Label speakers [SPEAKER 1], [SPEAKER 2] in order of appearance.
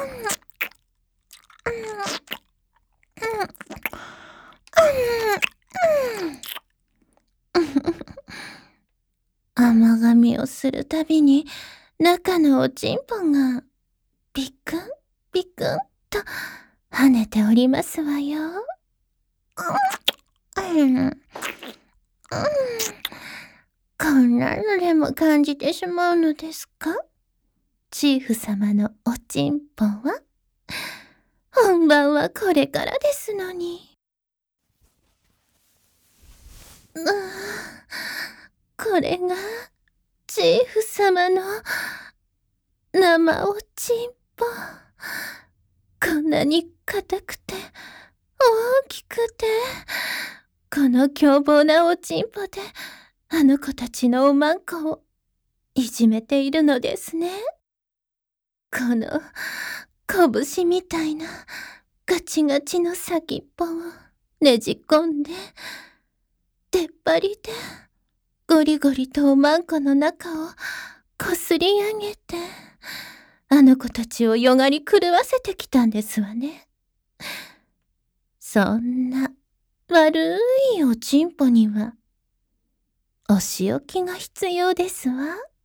[SPEAKER 1] 甘噛みをするたびに中のおちんぽがビクンビクンと跳ねておりますわよ。こんなのでも感じてしまうのですか？チーフ様のおちんぽは。本番はこれからですのに。これがチーフ様の生おちんぽ。こんなに硬くて大きくて、この凶暴なおちんぽであの子たちのおまんこをいじめているのですね。この拳みたいなガチガチの先っぽをねじ込んで、出っ張りでゴリゴリとおまんこの中をこすり上げて、あの子たちをよがり狂わせてきたんですわね。そんな悪いおちんぽにはお仕置きが必要ですわ。